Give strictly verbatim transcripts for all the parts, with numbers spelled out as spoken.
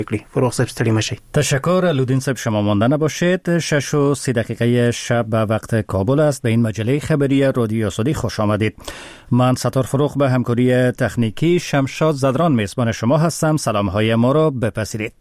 فروغ صاحب ستړي مشي. تشکر لودین صاحب، شما مانده نباشید. شش و سی دقیقه شب به وقت کابل است. به این مجله خبری رادیو آزادی خوش آمدید. من ستار فروغ به همکاری تکنیکی شمشاد زدران میزبان شما هستم. سلام های ما را بپذیرید.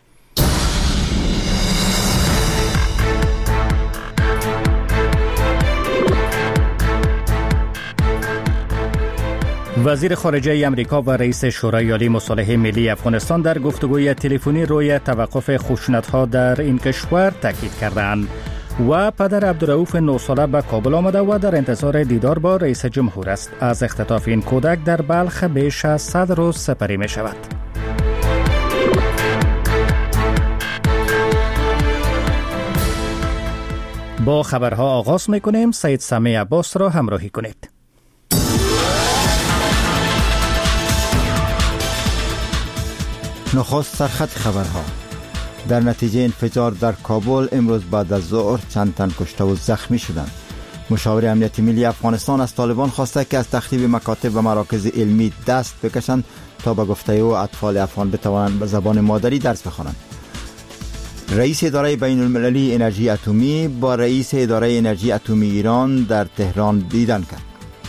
وزیر خارجه امریکا و رئیس شورای عالی مصالحه ملی افغانستان در گفتگوی تلفنی روی توقف خشونت‌ها در این کشور تاکید کردند. و پدر عبدالرؤوف نه ساله به کابل آمده و در انتظار دیدار با رئیس جمهور است. از اختطاف این کودک در بلخ بیش از صد روز سپری می شود. با خبرها آغاز می کنیم. سید سمی عباس را همراهی کنید. نخست سرخط خبرها. در نتیجه انفجار در کابل امروز بعد از ظهر چند تن کشته و زخمی شدند. مشاور امنیت ملی افغانستان از طالبان خواسته که از تخریب مکاتب و مراکز علمی دست بکشند تا به گفته او اطفال افغان بتوانند به زبان مادری درس بخوانند. رئیس اداره بین المللی انرژی اتمی با رئیس اداره انرژی اتمی ایران در تهران دیدن کرد.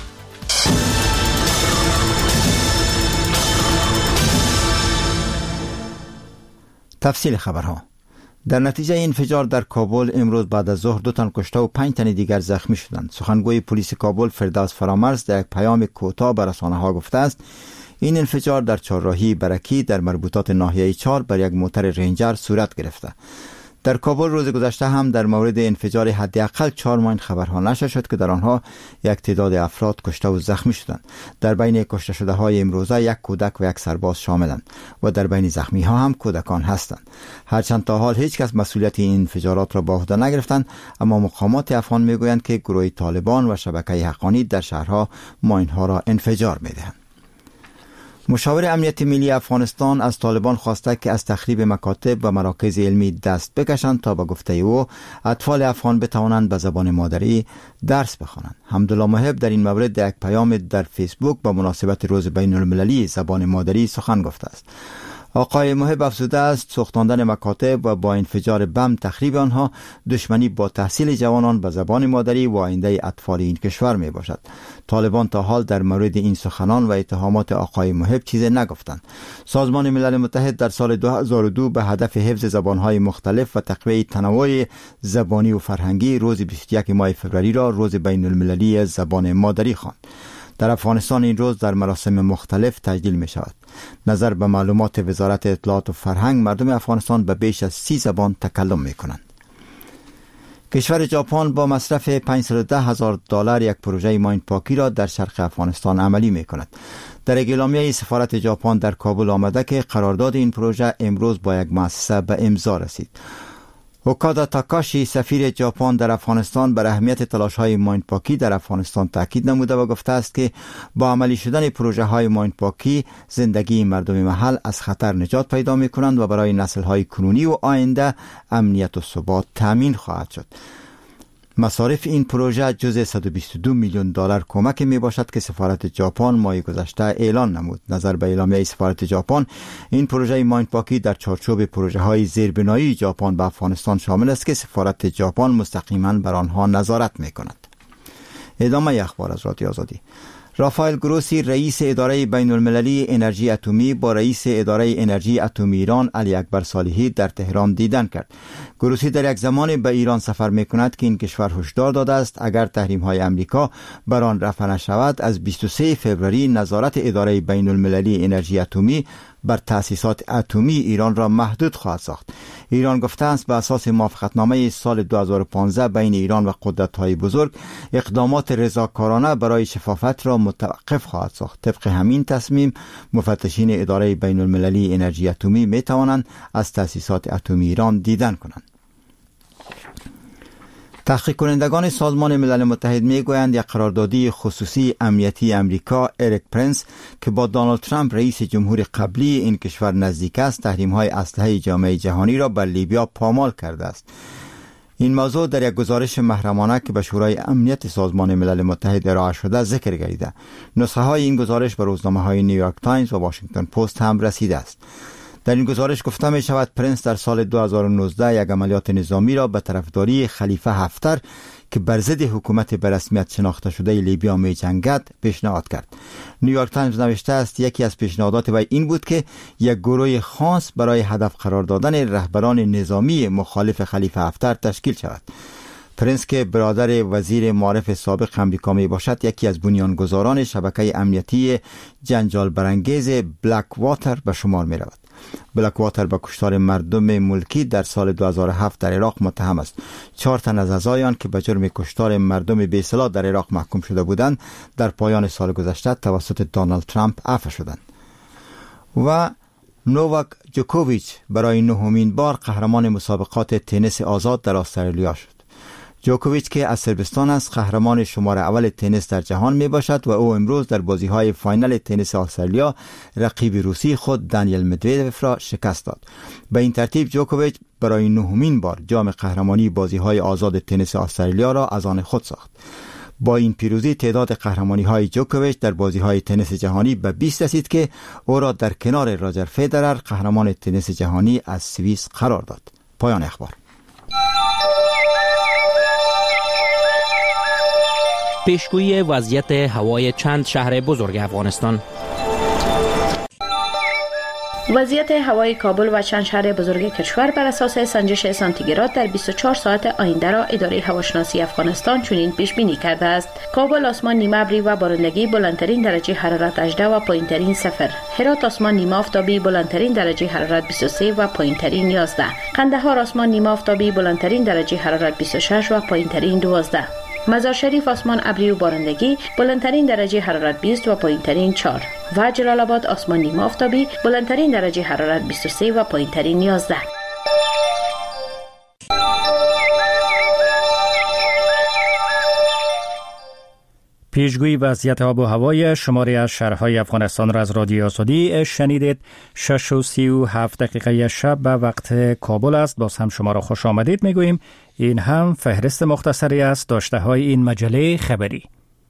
تفصیل خبرها. در نتیجه انفجار در کابل امروز بعد از ظهر دو تن کشته و پنج تن دیگر زخمی شدند. سخنگوی پلیس کابل فردوس فرامرز در یک پیام کوتاه به رسانه‌ها گفته است این انفجار در چهارراهی برکی در مربوطات ناحیه چهار بر یک موتر رنجر صورت گرفته. در کابل روز گذشته هم در مورد انفجار حداقل چهار ماین خبرها نشر شد که در آنها یک تعداد افراد کشته و زخمی شدند. در بین کشته شده های امروزه یک کودک و یک سرباز شاملند و در بین زخمی ها هم کودکان هستند. هرچند تا حال هیچ کس مسئولیت این انفجارات را به عهده نگرفتند، اما مقامات افغان میگویند که گروه طالبان و شبکه حقانی در شهرها ماین ها را انفجار میدهند. مشاور امنیت ملی افغانستان از طالبان خواسته که از تخریب مکاتب و مراکز علمی دست بکشند تا به گفته او اطفال افغان بتوانند به زبان مادری درس بخوانند. حمدالله محب در این مورد در یک پیام در فیسبوک به مناسبت روز بین المللی زبان مادری سخن گفته است. آقای محب افزوده است سوختاندن مکاتب و با انفجار بم تخریب آنها دشمنی با تحصیل جوانان به زبان مادری و آینده اطفال این کشور می باشد. طالبان تا حال در مورد این سخنان و اتهامات آقای محب چیزی نگفتند. سازمان ملل متحد در سال دو هزار و دو به هدف حفظ زبانهای مختلف و تقویت تنوع زبانی و فرهنگی روز بیست و یک ماه فوریه را روز بین المللی زبان مادری خواند. در افغانستان این روز در مراسم مختلف تجلیل می شود. نظر به معلومات وزارت اطلاعات و فرهنگ مردم افغانستان به بیش از سی زبان تکلم می کنند. کشور ژاپن با مصرف پانصد و ده هزار دلار یک پروژه ماین پاکی را در شرق افغانستان عملی می کند. در اعلامیه سفارت ژاپن در کابل آمده که قرارداد این پروژه امروز با یک مؤسسه به امضا رسید. اوکادا تاکاشی سفیر ژاپن در افغانستان بر اهمیت تلاش‌های ماین پاکی در افغانستان تاکید نموده و گفته است که با عملی شدن پروژه‌های ماین پاکی زندگی مردم محل از خطر نجات پیدا می‌کنند و برای نسل‌های کنونی و آینده امنیت و ثبات تامین خواهد شد. مصارف این پروژه جزء صد و بیست و دو میلیون دلار کمک می باشد که سفارت ژاپن ماه گذشته اعلان نمود. نظر به اعلامیه سفارت ژاپن این پروژه ماین پاکی در چارچوب پروژه های زیربنایی ژاپن به افغانستان شامل است که سفارت ژاپن مستقیما بر آنها نظارت می کند. ادامه اخبار از رادیو آزادی. رافائل گروسی رئیس اداره بین المللی انرژی اتمی با رئیس اداره انرژی اتمی ایران علی اکبر صالحی در تهران دیدن کرد. گروسی در یک زمان به ایران سفر می کند که این کشور هشدار داده است اگر تحریم های امریکا بر آن رفع نشود از بیست و سوم فوریه نظارت اداره بین المللی انرژی اتمی بر تأسیسات اتمی ایران را محدود خواهد ساخت. ایران گفته است به اساس موافقتنامه سال دو هزار و پانزده بین ایران و قدرت‌های بزرگ اقدامات رضاکارانه برای شفافیت را متوقف خواهد ساخت. طبق همین تصمیم مفتشین اداره بین المللی انرژی اتمی می توانند از تأسیسات اتمی ایران دیدن کنند. تحقیق کنندگان سازمان ملل متحد می گویند یک قراردادی خصوصی امنیتی امریکا اریک پرنس که با دونالد ترامپ رئیس جمهور قبلی این کشور نزدیک است تحریم های اسلحه جامعه جهانی را بر لیبیا پامال کرده است. این موضوع در یک گزارش محرمانه که به شورای امنیت سازمان ملل متحد ارائه شده ذکر گردیده. نسخه های این گزارش به روزنامه های نیویورک تایمز و واشنگتن پست هم رسیده است. در این گزارش گفته می شود پرنس در سال دو هزار و نوزده یک عملیات نظامی را به طرفداری خلیفه هفتر که بر ضد حکومت به رسمیت شناخته شده لیبیا می جنگد پیشنهاد کرد. نیویورک تایمز نوشته است یکی از پیشنهادات وی این بود که یک گروه خاص برای هدف قرار دادن رهبران نظامی مخالف خلیفه هفتر تشکیل شود. پرنس که برادر وزیر معارف سابق امریکا می باشد یکی از بنیانگذاران شبکه امنیتی جنجال برانگیز بلک واتر به شمار می رود. بلک واتر به کشتار مردم ملکی در سال دو هزار و هفت در عراق متهم است. چهار تن از اعضایان که به جرم کشتار مردم بی‌صلاح در عراق محکوم شده بودند در پایان سال گذشته توسط دونالد ترامپ عفو شدند. و نوواک جوکوویچ برای نهمین بار قهرمان مسابقات تنیس آزاد در استرالیا شد. جوکوویچ که از صربستان است قهرمان شماره اول تنیس در جهان می باشد و او امروز در بازی های فاینال تنیس استرالیا رقیب روسی خود دانیل مدودوف را شکست داد. به این ترتیب جوکوویچ برای نهمین بار جام قهرمانی بازی های آزاد تنیس استرالیا را از آن خود ساخت. با این پیروزی تعداد قهرمانی های جوکوویچ در بازی های تنیس جهانی به بیست رسید که او را در کنار راجر فدرر قهرمان تنیس جهانی از سوئیس قرار داد. پایان اخبار. پیشگویی وضعیت هوای چند شهر بزرگ افغانستان. وضعیت هوای کابل و چند شهر بزرگ کشور بر اساس سنجش سانتیگراد در بیست و چهار ساعت آینده را اداره هواشناسی افغانستان چنین پیش بینی کرده است: کابل آسمان نیمه ابری و بارندگی، بلندترین درجه حرارت هجده و پایینترین صفر. هرات آسمان نیمه آفتابی، بلندترین درجه حرارت بیست و سه و پایینترین یازده. قندهار آسمان نیمه آفتابی، بلندترین درجه حرارت بیست و شش و پایینترین دوازده. مزار شریف آسمان ابری و بارندگی، بلندترین درجه حرارت بیست و پایینترین چهار. و جلال آباد آسمان نیمه آفتابی، بلندترین درجه حرارت بیست و سه و پایینترین یازده. پیشگویی وضعیت آب و هوای شماری از شهرهای افغانستان را از رادیو آزادی شنیدید. شش و سی و هفت دقیقه شب به وقت کابل است. باز هم شما را خوش آمدید میگوییم. این هم فهرست مختصری است داشته های این مجله خبری.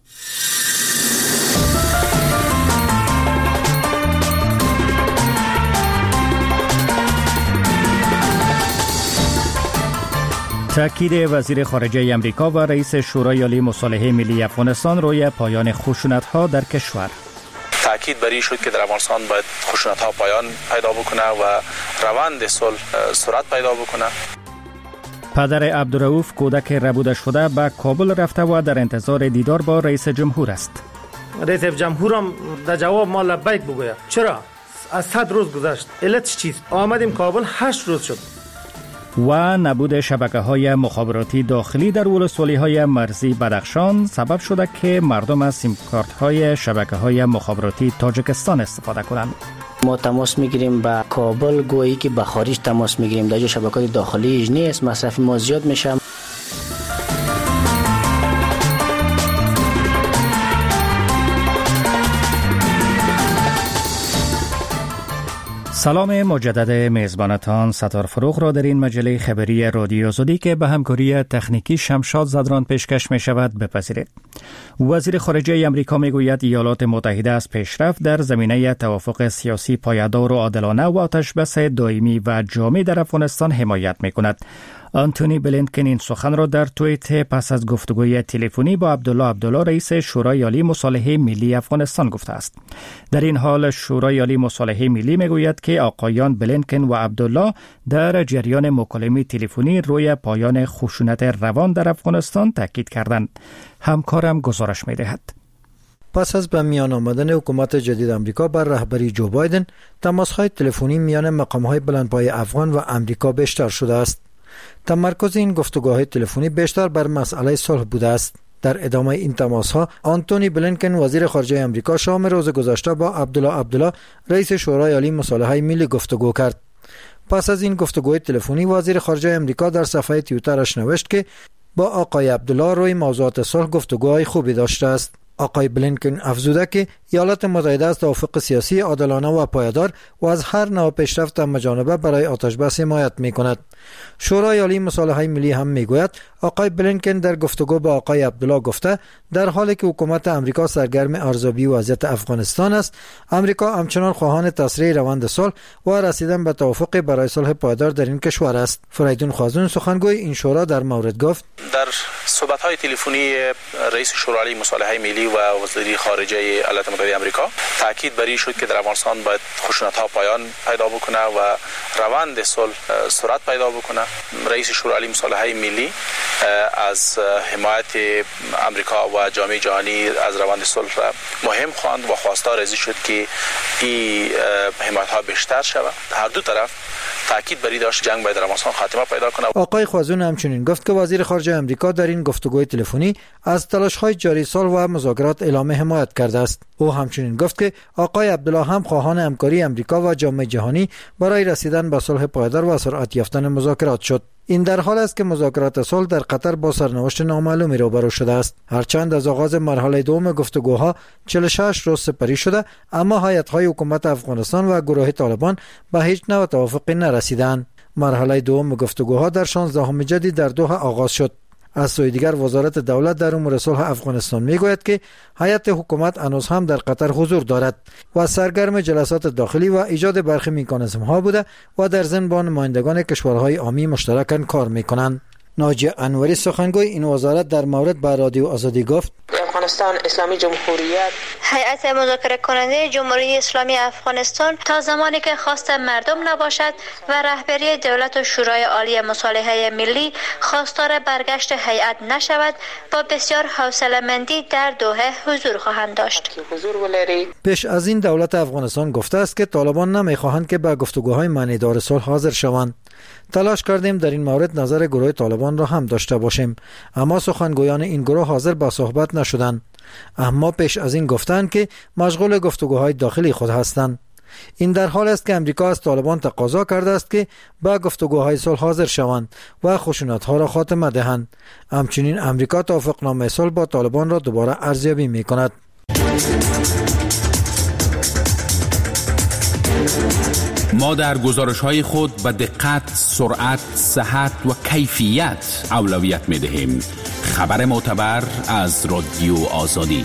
تأکید وزیر خارجه امریکا و رئیس شورای عالی مصالحه ملی افغانستان روی پایان خشونت‌ها در کشور. تأکید بر این شد که در افغانستان باید خشونت‌ها پایان پیدا بکنه و روند صلح سرعت پیدا بکنه. پدر عبدالرؤوف کودک ربوده شده به کابل رفته و در انتظار دیدار با رئیس جمهور است. رئیس جمهور هم در جواب ما لبیک بگوید. چرا؟ از صد روز گذشت. علتش چیست؟ آمدیم کابل هشت روز شد. و نبود شبکه‌های مخابراتی داخلی در ولسوالی‌های مرزی بدخشان سبب شده که مردم از سیم کارت‌های شبکه‌های مخابراتی تاجیکستان استفاده کنند. ما تماس میگیریم با کابل گویی که به خارج تماس میگیریم، در شبکه‌های داخلی نیست، مصرف ما زیاد میشه. سلام مجدد میزبانتان ستار فروغ را در این مجله خبری رادیو آزادی که به همکاری تکنیکی شمشاد زدران پیشکش می شود بپذیرید. وزیر خارجه امریکا می گوید ایالات متحده از پیشرفت در زمینه توافق سیاسی پایدار و عادلانه و آتشبس دائمی و جامع در افغانستان حمایت می کند. آنتونی بلینکن این سخن را در توییت پس از گفتگوی تلفنی با عبدالله عبدالله رئیس شورای عالی مصالحه ملی افغانستان گفته است. در این حال شورای عالی مصالحه ملی میگوید که آقایان بلینکن و عبدالله در جریان مکالمه تلفنی روی پایان خشونت روان در افغانستان تاکید کردند. همکارم گزارش می‌دهد. پس از به میان آمدن حکومت جدید امریکا بر رهبری جو بایدن، تماس‌های تلفنی میان مقام‌های بلندپایه افغان و امریکا بیشتر شده است. تمرکز این گفتگوهای تلفنی بیشتر بر مسئله صلح بوده است. در ادامه این تماس‌ها آنتونی بلینکن وزیر خارجه امریکا شام روز گذشته با عبدالله عبدالله رئیس شورای عالی مصالحه ملی گفتگو کرد. پس از این گفتگوی تلفنی وزیر خارجه امریکا در صفحه توییترش نوشت که با آقای عبدالله روی موضوعات صلح گفتگوهای خوبی داشته است. آقای بلینکن افزوده که ایالات متحده از توافق سیاسی عادلانه و پایدار و از هر نوع پیشرفت همه‌جانبه برای آتش‌بس حمایت می‌کند. شورای عالی مصالحه ملی هم می‌گوید آقای بلینکن در گفتگو با آقای عبدالله گفته در حالی که حکومت امریکا سرگرم ارزیابی وضعیت افغانستان است، امریکا همچنان خواهان تسریع روند صلح و رسیدن به توافق برای صلح پایدار در این کشور است. فریدون خوازون سخنگوی این شورا در مورد گفت: در صحبت‌های تلفنی رئیس شورای عالی مصالحه ملی و وزیر خارجه ایالات متحده آمریکا تاکید بر این شد که در افغانستان باید خشونت‌ها پایان پیدا بکنه و روند صلح سرعت پیدا بکنه. رئیس شورای عالی مصالحه ملی از حمایت امریکا و جامعه جهانی از روند صلح مهم خواند و خواستار از شد که این حمایت‌ها بیشتر شود. هر دو طرف تاکید بر این داشت جنگ باید در افغانستان خاتمه پیدا کنه. آقای خوازون همچنین گفت که وزیر خارجه آمریکا در این گفتگوی تلفنی از تلاش‌های جاری صلح و مذاکرات اعلام حمایت کرده است. او همچنین گفت که آقای عبدالله هم خواهان همکاری آمریکا و جامعه جهانی برای رسیدن به صلح پایدار و سرعت یافتن مذاکرات شد. این در حال است که مذاکرات صلح در قطر با سرنوشت نامعلومی روبرو شده است. هرچند از آغاز مرحله دوم گفتگوها چهل و شش روز سپری شده، اما هیئت‌های حکومت افغانستان و گروه طالبان به هیچ نوع توافقی نرسیدند. مرحله دوم گفتگوها در شانزدهم جدی در دوحه آغاز شد. از سوی دیگر وزارت دولت در امور صلح افغانستان میگوید که هیئت حکومت هنوز هم در قطر حضور دارد و سرگرم جلسات داخلی و ایجاد برخی مکانیزم‌ها بوده و در ضمن با نمایندگان کشورهای عامی مشترکاً کار میکنند. ناجی انوری سخنگوی این وزارت در مورد با رادیو آزادی گفت: افغانستان اسلامی جمهوریت هیئت مذاکره کننده جمهوری اسلامی افغانستان تا زمانی که خواست مردم نباشد و رهبری دولت و شورای عالی مصالحه ملی خواستار برگشت هیئت نشود با بسیار حوصله‌مندی در دوحه حضور خواهند داشت. پیش از این دولت افغانستان گفته است که طالبان نمیخواهند که به گفتگوهای معنیدار صلح حاضر شوند. تلاش کردیم در این مورد نظر گروه طالبان را هم داشته باشیم، اما سخنگویان این گروه حاضر به صحبت نشدند. اما پیش از این گفتند که مشغول گفتگوهای داخلی خود هستند. این در حال است که امریکا از طالبان تقاضا کرده است که به گفتگوهای صلح حاضر شوند و خشونت‌ها را خاتمه دهند. همچنین امریکا توافقنامه صلح با طالبان را دوباره ارزیابی می‌کند. ما در گزارش‌های خود به دقت، سرعت، صحت و کیفیت اولویت می‌دهیم. خبر معتبر از رادیو آزادی.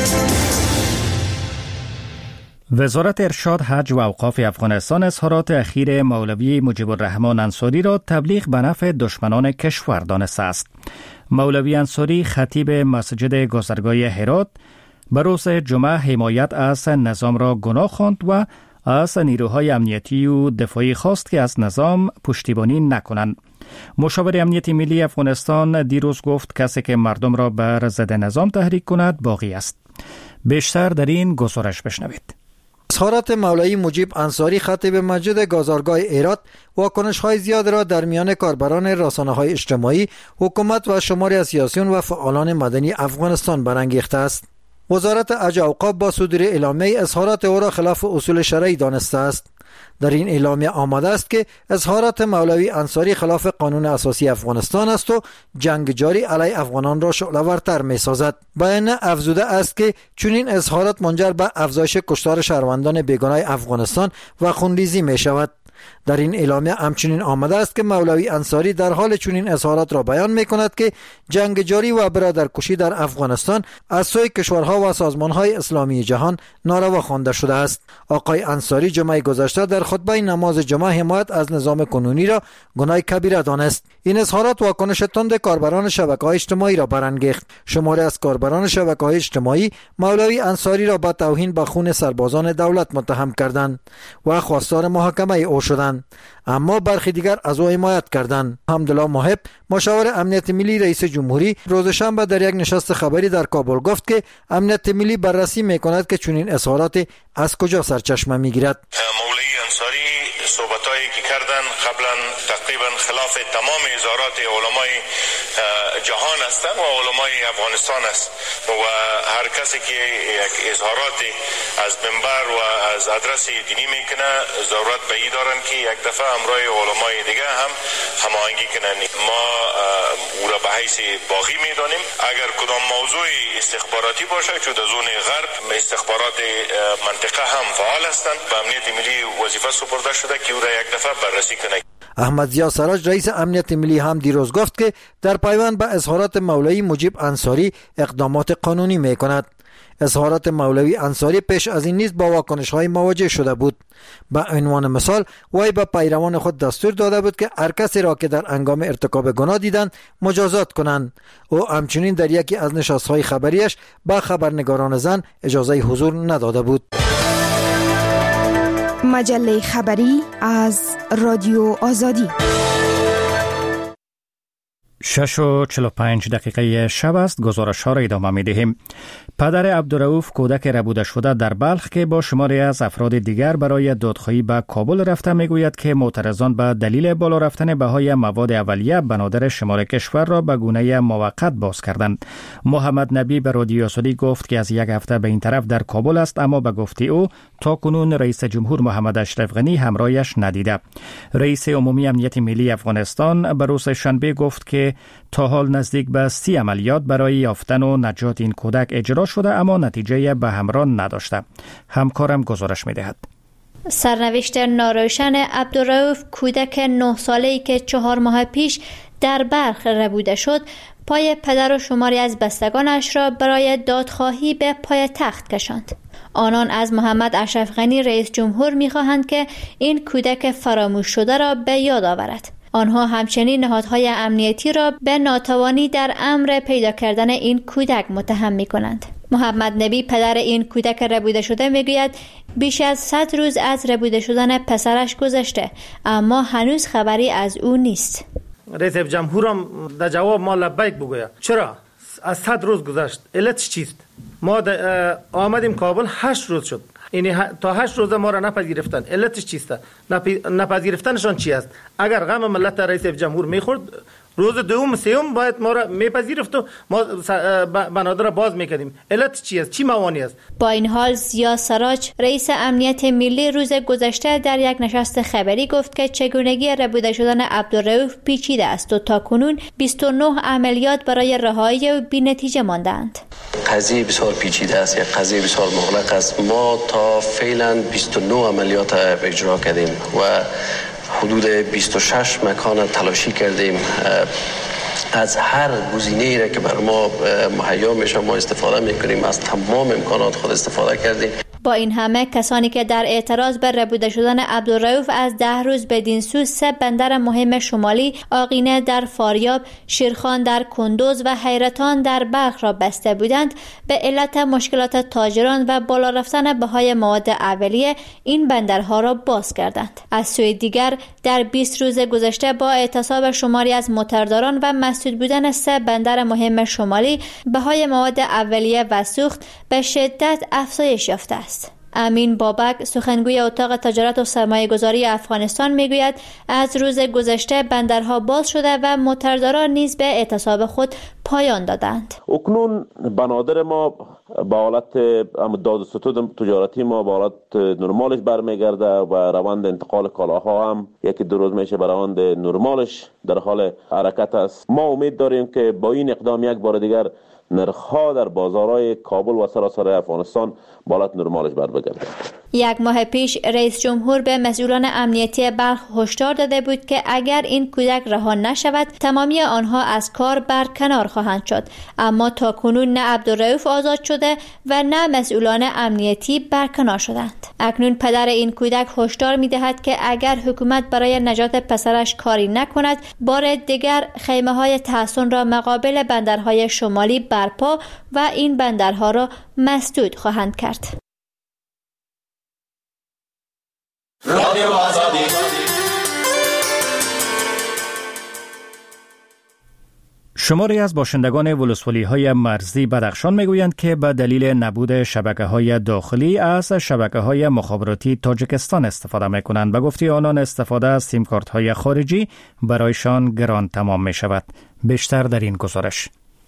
وزارت ارشاد، حج و اوقاف افغانستان اظهارات اخیر مولوی مجیب الرحمن انصاری را تبلیغ به نفع دشمنان کشور دانسته است. مولوی انصاری خطیب مسجد گذرگاه هرات به روز جمعه حمایت از نظام را گناه خواند و از نیروهای امنیتی و دفاعی خواست که از نظام پشتیبانی نکنند. مشاور امنیت ملی افغانستان دیروز گفت کسی که مردم را بر ضد نظام تحریک کند باقی است. بیشتر در این گزارش بشنوید. اظهارات مولوی مجیب انصاری خطیب مسجد گذرگاه هرات واکنش‌های زیاد را در میان کاربران رسانه‌های اجتماعی، حکومت و شماری از سیاسیون و فعالان مدنی افغانستان برانگیخته است. وزارت حج و اوقاف با صدور اعلامیه اظهارات او را خلاف اصول شرعی دانسته است. در این اعلامیه آمده است که اظهارات مولوی انصاری خلاف قانون اساسی افغانستان است و جنگ جاری علیه افغانان را شعله‌ورتر می‌سازد. بیان افزوده است که چنین اظهارات منجر به افزایش کشتار شهروندان بیگناه افغانستان و خونریزی می‌شود. در این اعلامیه همچنین آمده است که مولوی انصاری در حال چنین اظهارات را بیان می‌کند که جنگ جاری و برادرکشی در افغانستان از سوی کشورها و سازمان‌های اسلامی جهان ناروا خوانده شده است. آقای انصاری جمعه گذشته در خطبه نماز جمعه حمایت از نظام کنونی را گناه کبیره دانست. این اظهارات واکنش تند کاربران شبکه‌های اجتماعی را برانگیخت. شماری از کاربران شبکه‌های اجتماعی مولوی انصاری را به توهین به خون سربازان دولت متهم کردند و خواستار محاکمه او شدند، اما برخی دیگر از او حمایت کردند. حمدالله محب، مشاور امنیت ملی رئیس جمهوری، روز شنبه در یک نشست خبری در کابل گفت که امنیت ملی بررسی میکند که چنین اظهارات از کجا سرچشمه میگیرد. مولوی انصاری صحبتایی که کردن قبلا تقریبا خلاف تمام اظهارات علمای جهان هستند و علمای افغانستان است و هر کسی که یک اظهارات از منبر و از آدرس دینی میکنه ضرورت به این دارن که یک دفعه همراه علمای دیگه هم هماهنگی کنن. ما او را به حیث باقی میدانیم. اگر کدام موضوع استخباراتی باشه چون در زون غرب استخبارات منطقه هم فعال هستند، به امنیت ملی وظیفه سپرده شده که او را یک دفعه بررسی کنه. احمد ضیا سراج رئیس امنیت ملی هم دیروز گفت که در پیوند به اظهارات مولوی مجیب انصاری اقدامات قانونی می کند. اظهارات مولوی انصاری پیش از این نیز با واکنش‌های مواجه شده بود. به عنوان مثال وی به پیروان خود دستور داده بود که هر کسی را که در هنگام ارتکاب گناه دیدند مجازات کنند. او همچنین در یکی از نشست‌های خبریش به خبرنگاران زن اجازه حضور نداده بود. مجله خبری از رادیو آزادی. شش و چهل و پنج دقیقه شب است. گزارش ها را ادامه می دهیم. پدر عبدالرؤوف کودک ربوده شده در بلخ که با شماری از افراد دیگر برای دادخواهی به کابل رفته می گوید که معترضان به دلیل بالا رفتن بهای مواد اولیه بنادر شمال کشور را به گونه موقت باز کردند. محمد نبی به رادیو آزادی گفت که از یک هفته به این طرف در کابل است، اما به گفته او تا کنون رئیس جمهور محمد اشرف غنی همراهش ندیده. رئیس عمومی امنیت ملی افغانستان به روز شنبه گفت که تا حال نزدیک به سی عملیات برای یافتن و نجات این کودک اجرا شده، اما نتیجه به همراه نداشته. همکارم گزارش می‌دهد. سرنوشت ناروشن عبدالرؤوف کودک نه ساله‌ای که چهار ماه پیش در بلخ ربوده شد، پای پدر و شماری از بستگانش را برای دادخواهی به پای تخت کشاند. آنان از محمد اشرف غنی رئیس جمهور می‌خواهند که این کودک فراموش شده را به یاد آورد. آنها همچنین نهادهای امنیتی را به ناتوانی در امر پیدا کردن این کودک متهم می کنند. محمد نبی پدر این کودک ربوده شده می گوید بیش از صد روز از ربوده شدن پسرش گذشته، اما هنوز خبری از او نیست. رئیس جمهورم در جواب ما لبیک بگوید. چرا؟ از صد روز گذشت. علتش چیست؟ ما آمدیم کابل هشت روز شد. یعنی تا هشت روزه ما را نپذیرفتن. علتش چیست؟ نپذیرفتنشان چی است؟ اگر غم ملت رئیس جمهور میخورد روز دوم سوم باید ما را میپذیرفت و ما بنادر را باز میکردیم. علت چی است؟ چی موانعی است؟ با این حال ضیا سراج رئیس امنیت ملی روز گذشته در یک نشست خبری گفت که چگونگی ربوده شدن عبدالرؤوف پیچیده است و تاکنون بیست و نه عملیات برای رهایی او بی نتیجه ماندند. قضیه بسیار پیچیده است، یک قضیه بسیار مغلق است. ما تا فعلا بیست و نه عملیات اجرا کردیم و حدود بیست و شش مکان تلاشی کردیم. از هر گزینه‌ای را که بر ما مهیا میشه ما استفاده میکنیم، از تمام امکانات خود استفاده کردیم. با این همه کسانی که در اعتراض به ربوده شدن عبدالرؤوف از ده روز بدین سو سه بندر مهم شمالی آقینه در فاریاب، شیرخان در کندوز و حیرتان در بلخ را بسته بودند، به علت مشکلات تاجران و بالا رفتن بهای مواد اولیه این بندرها را باز کردند. از سوی دیگر در بیست روز گذشته با اعتصاب شماری از موترداران و مسدود بودن سه بندر مهم شمالی، بهای مواد اولیه و سوخت به شدت افزایش یافته است. امین بابک سخنگوی اتاق تجارت و سرمایه گذاری افغانستان میگوید از روز گذشته بندرها باز شده و موترداران نیز به اعتصاب خود پایان دادند. اکنون بنادر ما با حالت داد و ستود تجارتی ما با حالت نرمالش برمیگرده و روند انتقال کالاها هم یکی دو روز میشه به روند نرمالش در حال حرکت است. ما امید داریم که با این اقدام یک بار دیگر نرخ‌ها در بازارهای کابل و سراسر افغانستان به حالت نرمالش برگرده. یک ماه پیش رئیس جمهور به مسئولان امنیتی بلخ هشدار داده بود که اگر این کودک رها نشود تمامی آنها از کار برکنار خواهند شد، اما تاکنون نه عبدالرؤوف آزاد شده و نه مسئولان امنیتی برکنار شدند. اکنون پدر این کودک هشدار می‌دهد که اگر حکومت برای نجات پسرش کاری نکند بار دیگر خیمه‌های تحصن را مقابل بندرهای شمالی برپا و این بندرها را مسدود خواهند کرد. رادیو آزادی. شماری از باشندگان ولسوالی‌های مرزی بدخشان میگویند که به دلیل نبود شبکه‌های داخلی از شبکه‌های مخابراتی تاجیکستان استفاده می‌کنند. به گفته آنان استفاده از سیم کارت‌های خارجی برایشان گران تمام می‌شود. بیشتر در این گزارش.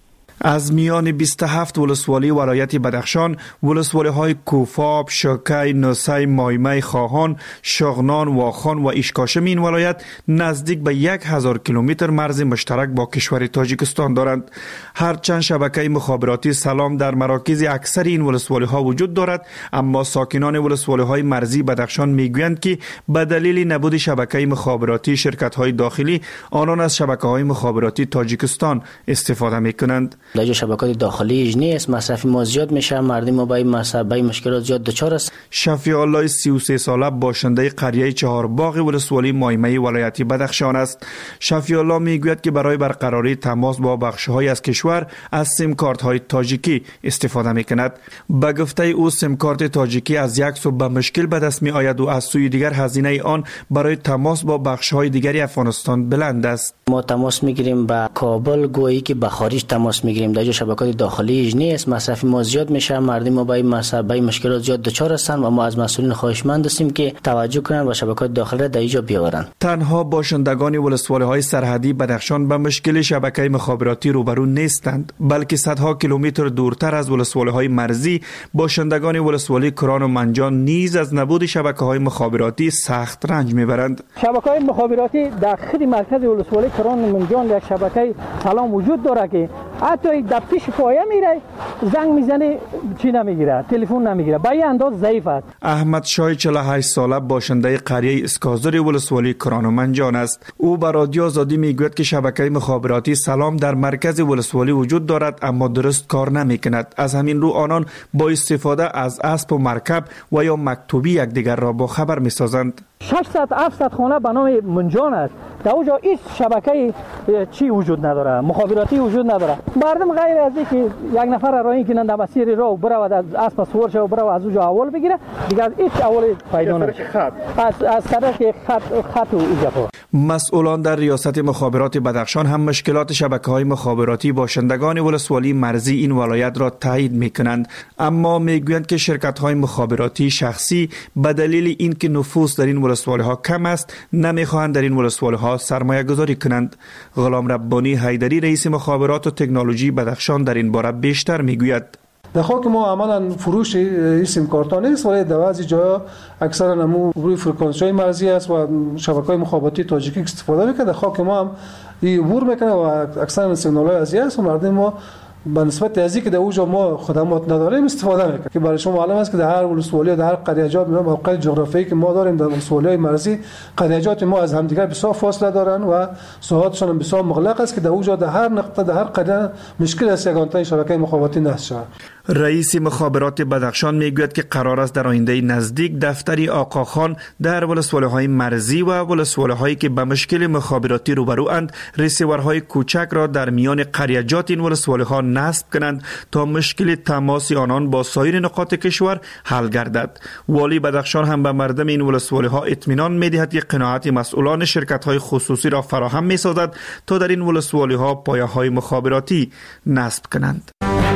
از میان بیست و هفت ولسوالی ولایت بدخشان، ولسوالی‌های کوفاب، شکی، نوسی، مایمه، خواهان، شغنان، واخان و ایشکاشم این ولایت نزدیک به یک هزار کیلومتر مرز مشترک با کشور تاجیکستان دارند. هرچند شبکه مخابراتی سلام در مراکز اکثر این ولسوالی‌ها وجود دارد، اما ساکنان ولسوالی‌های مرزی بدخشان میگویند که به دلیل نبود شبکه مخابراتی شرکت‌های داخلی، آنان از شبکه‌های مخابراتی تاجیکستان استفاده می‌کنند. در شبکات داخلی نیست، مصرف ما زیاد میشه، مردم ما با مصرف مشکلات زیاد دچار است. شفیع الله سی و سه ساله باشنده قریه چهار باغ ولسوالی مایمه ولایت بدخشان است. شفیع الله میگوید که برای برقراری تماس با بخش‌های از کشور از سیم کارت‌های تاجیکی استفاده میکند. به گفته او سیم کارت تاجیکی از یک سو به مشکل به دست می آید و از سوی دیگر هزینه آن برای تماس با بخش‌های دیگری افغانستان بلند است. ما تماس میگیریم با کابل، گویی که به خارج تماس میگیریم، در شبکات داخلی نیست، مصرف ما زیاد میشه، مردم ما با مصرف مشکلات زیاد دچار هستند و ما از مسئولین خواهشمند هستیم که توجه کنند و شبکات داخلی را در اینجا بیاورند. تنها باشندگان ولسوالی‌های سرحدی بدخشان به مشکل شبکه مخابراتی روبرو نیستند، بلکه صدها کیلومتر دورتر از ولسوالی‌های مرزی باشندگان ولسوالی کران و منجان نیز از نبود شبکه‌های مخابراتی سخت رنج میبرند. شبکه‌های مخابراتی در خود مرکز ولسوالی کران و منجان یک شبکه سلام وجود داره که حتی در پیش پایه میره زنگ میزنه چی نمیگیره، تلفن نمیگیره، به این انداز ضعیف است. احمد شای چهل و هشت ساله باشنده قریه اسکازر ولسوالی کران و منجان است. او به رادیو آزادی میگوید که شبکه مخابراتی سلام در مرکز ولسوالی وجود دارد اما درست کار نمیکند. از همین رو آنان با استفاده از اسب و مرکب و یا مکتوبی یکدیگر را با خبر میسازند. ششصد هفتصد خانه به نام منجان است، در اونجا هیچ شبکه چی وجود نداره، مخابراتی وجود نداره. مردم غیر از اینکه یک نفر را این کنند در مسیر راه برود از اسب سوار شود برود از اونجا اول بگیره، دیگه هیچ اول پیدا نمیشه. از از طرف خط خط و ایجاب. مسئولان در ریاست مخابرات بدخشان هم مشکلات شبکه‌های مخابراتی باشندگان ولسوالی مرزی این ولایت را تایید می‌کنند، اما میگویند که شرکت‌های مخابراتی شخصی به دلیل اینکه نفوذ در این ولسوالی‌ها کم است نمی‌خواهند در این ولسوالی‌ها سرمایه گذاری کنند. غلام ربانی حیدری رئیس مخابرات و تکنولوژی بدخشان در این باره بیشتر میگوید. در خاک ما عملا فروش این سیم کارت ها نیست، ولی در بعضی جاها اکثرا نمو روی فرکانسی های مرزی است و شبکه‌های مخابراتی تاجیکی استفاده میکنه. در خاک ما هم این عبور میکنه و اکثرا سیگنال های ازی است و مردم ما به نسبت از اینکه در اونجا ما خدمات نداریم استفاده میکنه. که برای شما معلوم است که در هر ولسوالی و در هر قریه‌جات ما موقع جغرافیایی که ما داریم در ولسوالی‌های مرزی قریه‌جات ما از همدیگر بسیار فاصله دارن و ساحاتشون هم بسیار مغلق است که در اونجا در هر نقطه در هر قریه مشکل است یگانه شبکه مخابراتی نصب شود. رئیس مخابرات بدخشان میگوید که قرار است در آینده نزدیک دفتری آقاخان در ولسوالی‌های مرزی و ولسوالی‌هایی که به مشکل مخابراتی روبروند ریسیورهای کوچک را در میان قریه‌جات این ولسوالی‌ها نصب کنند تا مشکل تماس آنان با سایر نقاط کشور حل گردد. والی بدخشان هم به مردم این ولسوالی‌ها اطمینان می‌دهد که قناعت مسئولان شرکت‌های خصوصی را فراهم می‌سازد تا در این ولسوالی‌ها پایه‌های مخابراتی نصب کنند.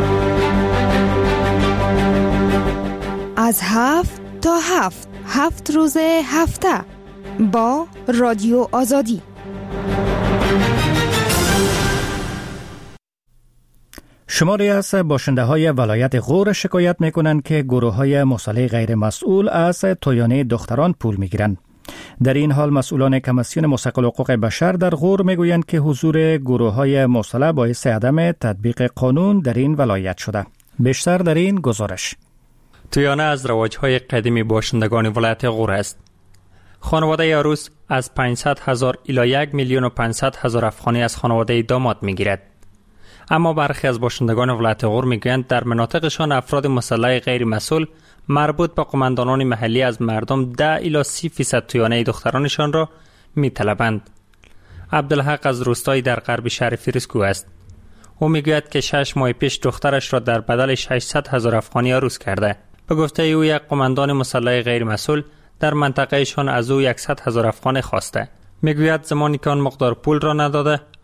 از هفت تا هفت هفت روز هفته با رادیو آزادی. شماری از باشنده های ولایت غور شکایت می کنند که گروه های مسلح غیر مسئول از تویانه دختران پول می گیرند. در این حال مسئولان کمیسیون مستقل حقوق بشر در غور می گویند که حضور گروه های مسلح باعث عدم تطبیق قانون در این ولایت شده. بیشتر در این گزارش. تویانه از رواج‌های قدیمی باشندگان ولایت غور است. خانواده عروس از پانصد هزار الی یک میلیون و پانصد هزار افغانی از خانواده داماد می‌گیرد. اما برخی از باشندگان ولایت غور می‌گویند در مناطقشان افراد مسلح غیر مسئول مربوط به قماندانان محلی از مردم ده الی سی فیصد تویانه دخترانشان را می‌طلبند. عبدالحق از روستایی در غرب شهر فیروزکوه است. او میگوید که شش ماه پیش دخترش را در بدل ششصد هزار افغانی عروس کرده. به گفته او یک قماندان مسلح غیر مسئول در منطقهشان از او صد هزار افغانی خواسته. میگوید زمانی که آن مقدار پول را نداده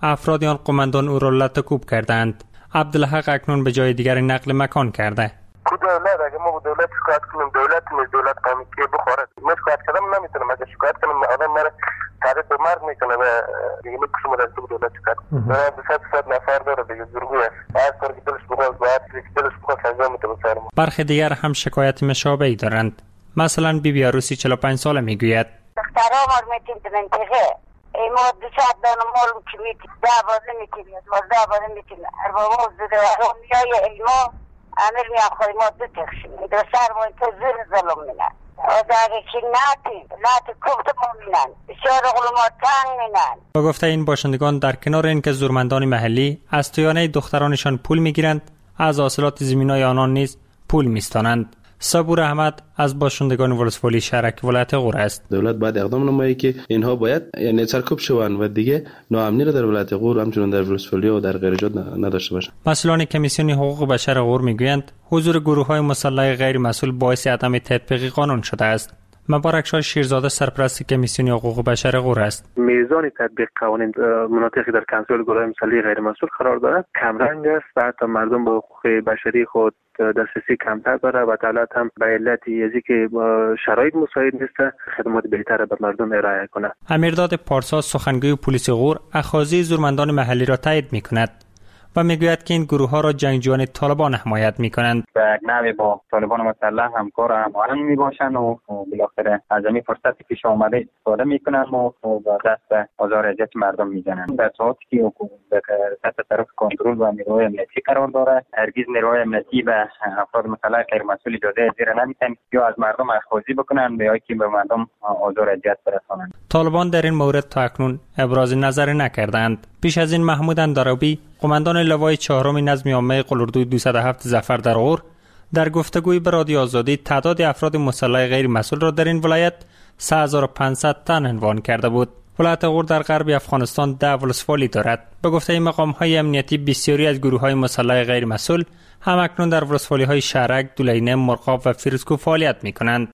افراد آن قماندان او را لطکوب کردند. عبدالحق اکنون به جای دیگر نقل مکان کرده. کو دولت اگه ما به دولت شکایت کنیم دولت نیست دولت قومی که بخوره من شکایت کردم نمیتونم اگه شکایت کنم آدم مرا تعریف به مرگ میکنه و دیگه میکشم از دولت شکایت کنم به صد صد نفر داره دیگه زورگوی است هر کاری که دلش بخواد باید که دلش بخواد انجام میده بسر ما. برخی دیگر هم شکایت مشابهی دارند. مثلا بی بی عروسی چهل و پنج ساله میگوید دخترها مار میتیم به منطقه ای ما دو ساعت دانه مال که میتیم ده بازه میتیم ده بازه میتیم اربابا زده و میای ایما امیر میان خواهی ما دو تخشیم دو سر ما تو زیر ظلم مینن و اگه که نتیم نت کفت ما مینن بسیار غلومات تنگ مینن. با گفته این باشندگان در کنار اینکه زورمندان محلی از تویانه دخترانشان پول میگیرند از حاصلات زمینای آنان نیز پول میستانند. صبور احمد از باشندگان ولسوالی شهرک ولایت غور است. دولت باید اقدام نمایی که اینها باید یعنی سرکوب شوند و دیگه ناامنی را در ولایت غور همچنین در ولسوالی و در غیر جات نداشته باشند. مسئولان کمیسیون حقوق بشر غور میگویند حضور گروه‌های مسلح غیر مسئول باعث عدم تطبیق قانون شده است. مبارک شاه شیرزاده سرپرست کمیسیون حقوق بشر غور است. میزان تطبیق قوانین مناطقی در کنترل گروه‌های مسلح غیر مسئول قرار دارد کمرنگ است و حتی مردم به حقوق بشری خود دسترسی کمتر داره و دولت هم به علت ازی که شرایط مساعد نیست خدمات بهتر به مردم ارائه کند. امیرداد پارسا سخنگوی پلیس غور اخاذی زورمندان محلی را تایید می‌کند و میگوید که این گروه ها را جنگجویان طالبان حمایت میکنند. به نحوی با طالبان مسلح همکار و هماهنگ میباشند و بالاخره از این فرصتی پیش آمده استفاده میکنند و با دست آزار اذیت مردم میزنند. در ساعتی که حکومت تحت طرف کنترل و نیروهای امنیتی قرار داره هرگز نیروهای امنیتی به افراد مسلح غیر مسئول اجازه زیر نمیدن یا از مردم اخاذی بکنند یا که به مردم آزار اذیت برسانند. طالبان در این مورد تا اکنون ابراز نظر نکردند. پیش از این محمود اندرابی قماندان لوای چهارم نظم عامه قلوردوی دویست و هفت ظفر در غور در گفتگوی به رادیو آزادی تعداد افراد مسلح غیر مسئول را در این ولایت سه هزار و پانصد تن عنوان کرده بود. ولایت غور در غرب افغانستان ده ولسوالی دارد. به گفته مقام‌های امنیتی بسیاری از گروه‌های مسلح غیر مسئول هم اکنون در ولسوالی‌های شهرک، دولینه، مرغاب و فیروزکوه فعالیت می‌کنند.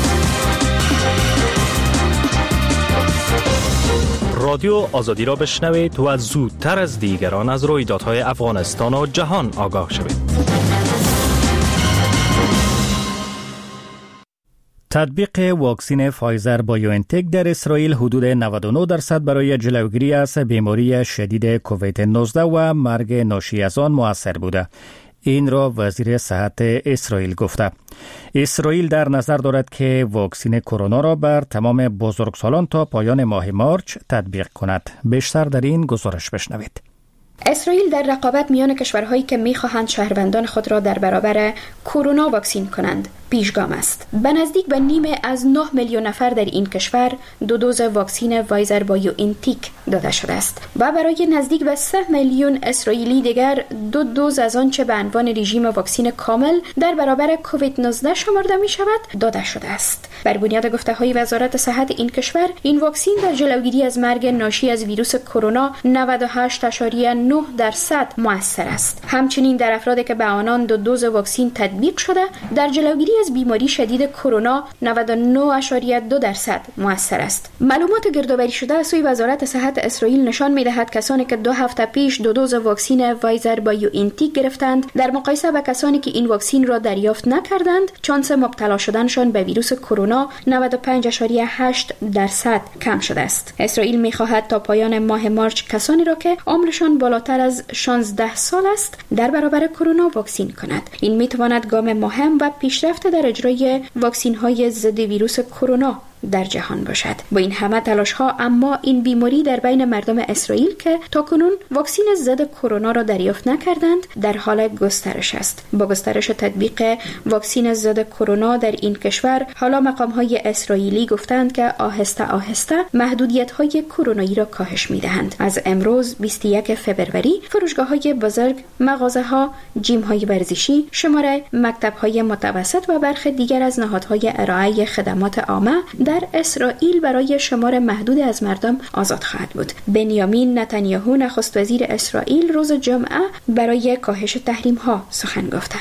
رادیو آزادی را بشنوید و زودتر از دیگران از رویدادهای افغانستان و جهان آگاه شوید. تطبیق واکسن فایزر بایوانتک در اسرائیل حدود نود و نه درصد برای جلوگیری از بیماری شدید کووید نوزده و مرگ ناشی از آن مؤثر بوده. این را وزیر صحت اسرائیل گفته. اسرائیل در نظر دارد که واکسن کرونا را بر تمام بزرگسالان تا پایان ماه مارچ تطبیق کند. بیشتر در این گزارش بشنوید. اسرائیل در رقابت میان کشورهایی که میخواهند شهروندان خود را در برابر کرونا واکسین کنند پیشگام است. به نزدیک به نیم از نه میلیون نفر در این کشور دو دوز واکسن فایزر بایوانتک داده شده است و برای نزدیک به سه میلیون اسرائیلی دیگر دو دوز از آنچه به عنوان رژیم واکسن کامل در برابر کووید نوزده شمرده می شود داده شده است. بر بنیاد گفته‌های وزارت صحت این کشور این واکسن در جلوگیری از مرگ ناشی از ویروس کرونا نود و هشت ممیز نه درصد مؤثر است. همچنین در افرادی که به آنان دو دوز واکسن تطبیق شده در جلوگیری از بیماری شدید کرونا نود و نه ممیز دو درصد مؤثر است. معلومات گردآوری شده از سوی وزارت صحت اسرائیل نشان می‌دهد کسانی که دو هفته پیش دو دوز واکسن فایزر بایوانتک گرفتند در مقایسه با کسانی که این واکسن را دریافت نکردند شانس مبتلا شدنشان به ویروس کرونا نود و پنج ممیز هشت درصد کم شده است. اسرائیل می‌خواهد تا پایان ماه مارچ کسانی را که عمرشان بالاتر از شانزده سال است در برابر کرونا واکسین کند. این می‌تواند گام مهم و پیشرفت در اجرای واکسین‌های ضد ویروس کرونا در جهان باشد. با این همه تلاش‌ها اما این بیماری در بین مردم اسرائیل که تاکنون واکسن ضد کرونا را دریافت نکردند در حال گسترش است. با گسترش تطبیق واکسن ضد کرونا در این کشور حالا مقام‌های اسرائیلی گفتند که آهسته آهسته محدودیت‌های کرونایی را کاهش می‌دهند. از امروز بیست و یک فوریه فروشگاه‌های بزرگ، مغازه‌ها، جیم‌های ورزشی، شماره مکتب‌های متوسط و برخی دیگر از نهادهای ارائه خدمات عامه در اسرائیل برای شمار محدود از مردم آزاد خواهد بود. بنیامین نتانیاهو نخست وزیر اسرائیل روز جمعه برای کاهش تحریم ها سخن گفته است.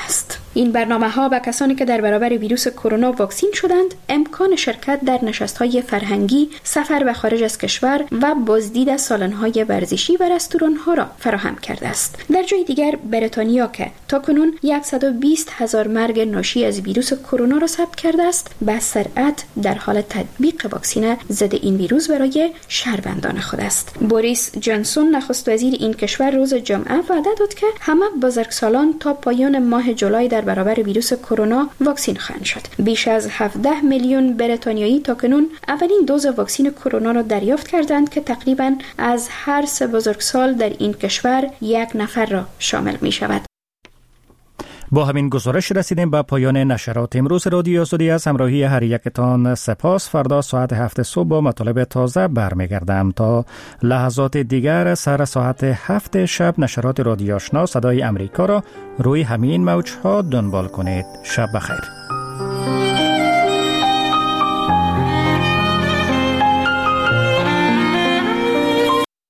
این برنامه ها به کسانی که در برابر ویروس کرونا واکسین شدند امکان شرکت در نشست‌های فرهنگی، سفر به خارج از کشور و بازدید سالن‌های ورزشی و رستوران‌ها را فراهم کرده است. در جای دیگر بریتانیا که تاکنون صد و بیست هزار مرگ ناشی از ویروس کرونا را ثبت کرده است، به سرعت در حال تطبیق واکسن ضد این ویروس برای شهروندان خود است. بوریس جانسون نخست وزیر این کشور روز جمعه وعده داد که همه بزرگسالان تا پایان ماه جولای در برابر ویروس کرونا واکسین خواهند شد. بیش از هفده میلیون بریتانیایی تاکنون اولین دوز واکسن کرونا را دریافت کردند که تقریباً از هر سه بزرگسال در این کشور یک نفر را شامل می شود. با همین گزارش رسیدیم به پایان نشرات امروز رادیو آزادی. از همراهی هر یکتان سپاس. فردا ساعت هفت صبح با مطالب تازه برمیگردم. تا لحظات دیگر سر ساعت هفت شب نشرات رادیو آشنا صدای امریکا را روی همین موجها دنبال کنید. شب بخیر.